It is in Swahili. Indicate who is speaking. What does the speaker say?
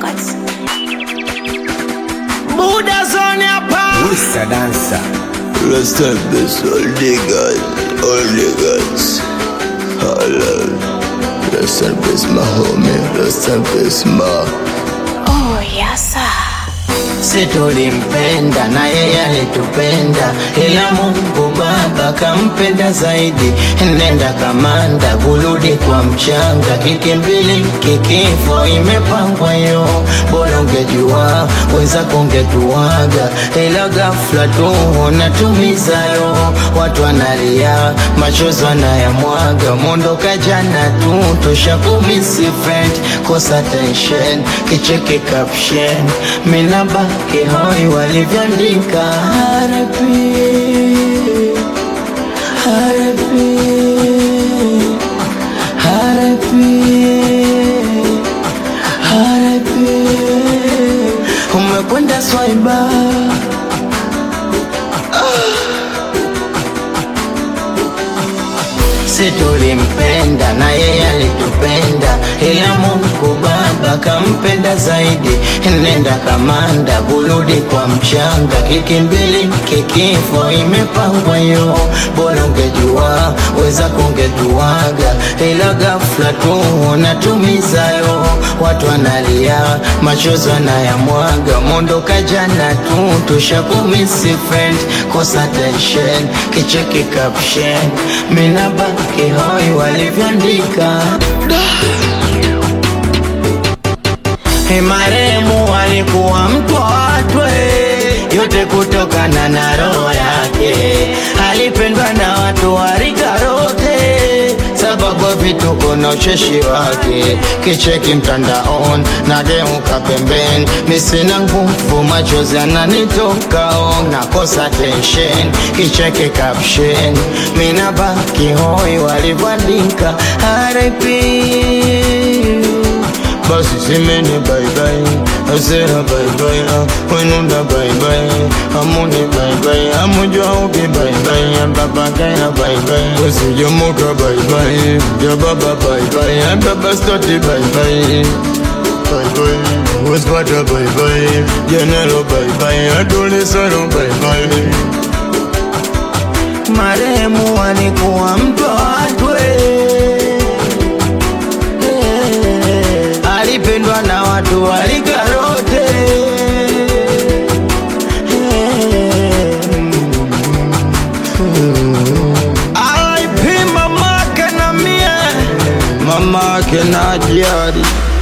Speaker 1: Records.
Speaker 2: Buddha Zone hapa.
Speaker 3: Who's a dancer?
Speaker 4: Rest in peace, all niggas. Hello. Rest in peace, my homie. Rest in peace, ma.
Speaker 1: Oh, yes, sir.
Speaker 2: Si tulimpenda na yeye alitupenda, ila Mungu Baba kampenda zaidi. Nenda kamanda kurudi kwa mchanga, kikimbili kikifo imepangwa yo. Bora ungejua weza kungetuaga, ila ghafla tu unatumiza yo. Watu wanalia machozi wanayamwaga, mondoka jana tu tushakumisi friend. Kosa tension kicheki caption, minaba kihoi walivyoandika harapi harapi harapi harapi, umekwenda swaiba. Si tulimpenda na yeye alitupenda, ila Mungu Baba kampenda zaidi. Nenda kamanda kurudi kwa mchanga, kikimbili kikifo imepangwa yo. Bora ungejua weza kungetuaga, ila ghafla tu unatumiza yo. Watu wanalia machozi wanayamwaga, mondoka jana tu tushakumisi friend. Kosa tension kicheki caption, minaba kihoi walivyoandika. Marehemu alikuwa mtu wa watu, yote kutokana na roho yake. Alipendwa na watu wa rika lote, sababu vituko na ucheshi wake. Kicheki mtandaoni nageuka pembeni, misina nguvu machozi yananitoka on. Nakosa tension kicheki caption, minabaki hoi walivyoandika RIP. Basi simeni bye bye, asera bye bye, wenunda bye bye, amuni bye bye, amujua uki bye bye, baba kaya bye bye, usijomoka bye bye, ya baba bye bye, ya baba stoti bye bye, bye bye, uspata bye bye, janelo bye bye, adole saro bye bye. Marehemu alikuwa mtu wa watu, alipendwa na watu wa rika lote. RIP mamake na mie, mamake na Jari.